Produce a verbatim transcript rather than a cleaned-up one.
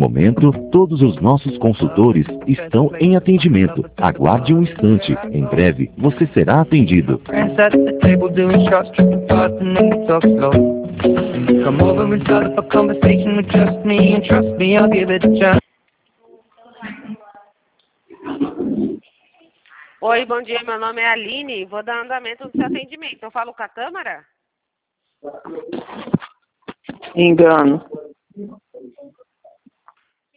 momento, todos os nossos consultores estão em atendimento. Aguarde um instante. Em breve, você será atendido. Friends at the table doing shots, tripping fast and then we talk slow. Come over and start up a conversation with just me, and trust me, I'll give it a chance. Oi, bom dia, meu nome é Aline, vou dar andamento no seu atendimento. Eu falo com a câmara? Engano.